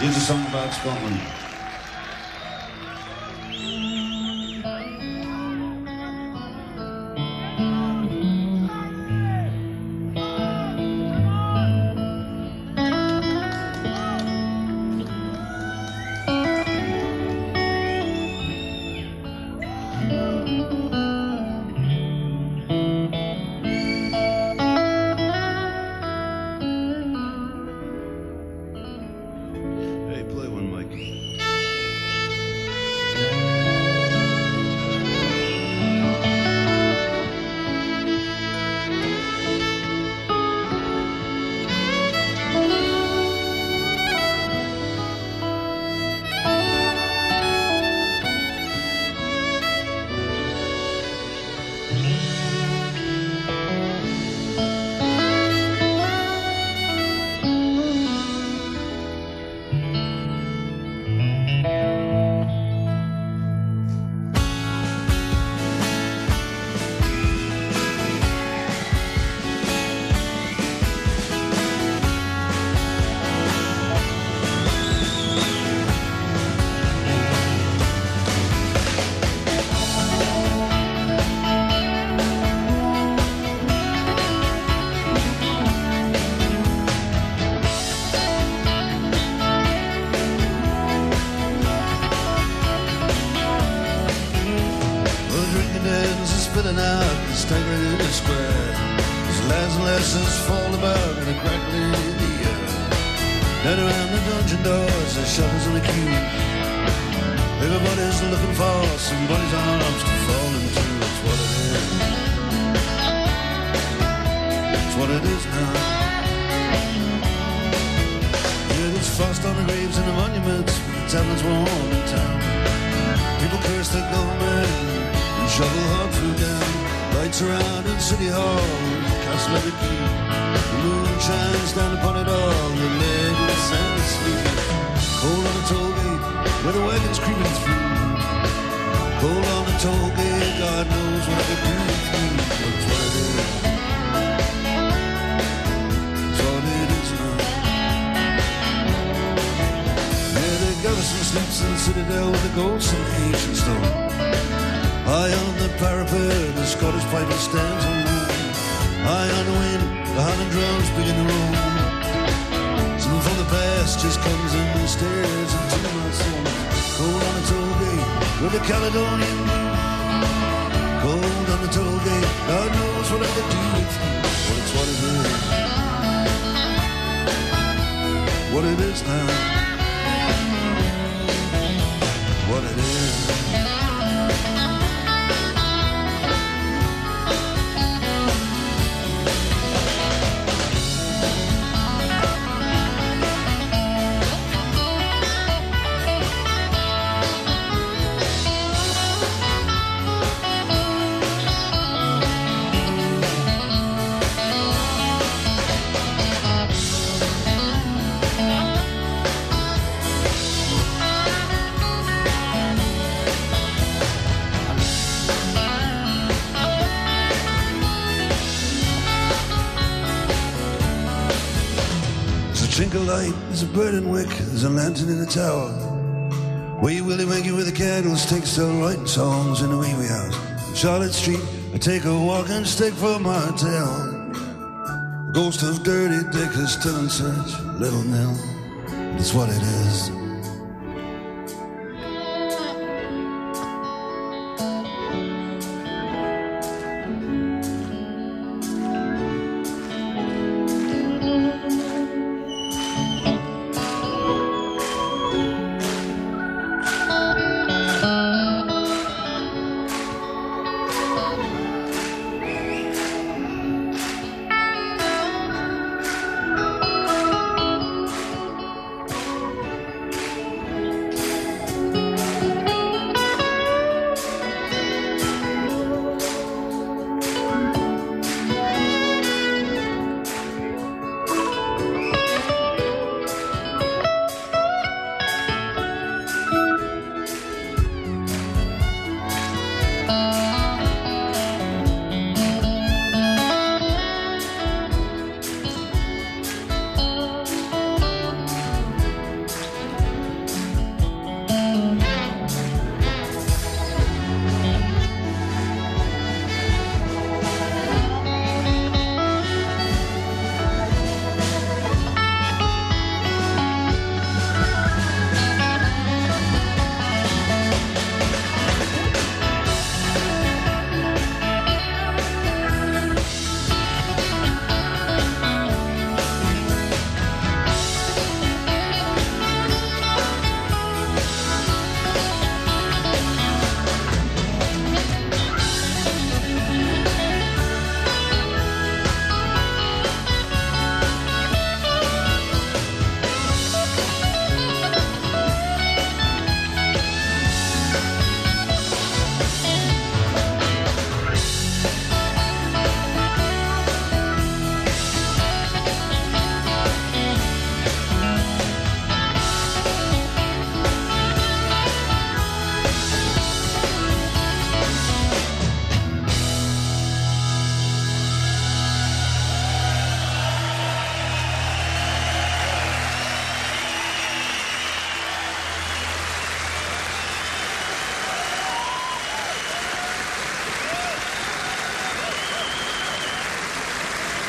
Here's a song about Scotland. Spilling out and staggering in the square. There's lads and lasses fall about and a crackling in the air. Down around the dungeon doors, there's shutters and a queue. Everybody's looking for somebody's arms to fall into. It's what it is. It's what it is now. Yeah, there's frost on the graves and the monuments, but the taverns warm in town. People curse the government, shovel hard through down, lights around in City Hall, castle of the key. The moon shines down upon it all, the lead and the sand is sweet. Cold on the toll gate, where the wagon's creeping through. Cold on the toll gate, God knows what I could do with you. That's what it is. That's what it is now. Yeah, the garrison sleeps in the citadel with the ghosts of ancient stone. High on the parapet, the Scottish piper stands alone. High on the wind, the Highland drums begin to roll. Something from the past just comes and stares into my soul. Cold on the toll gate, with the Caledonian blue. Cold on the toll gate, God knows what I could do with you. But it's what it is. What it is now. What it is. Twinkle light, there's a burning wick, there's a lantern in the tower. Wee Willie Winky with the candles, take still writing songs in the wee house. Charlotte Street, I take a walking stick for my tail. The ghost of Dirty Dick is still in search, little Nell. That's what it is.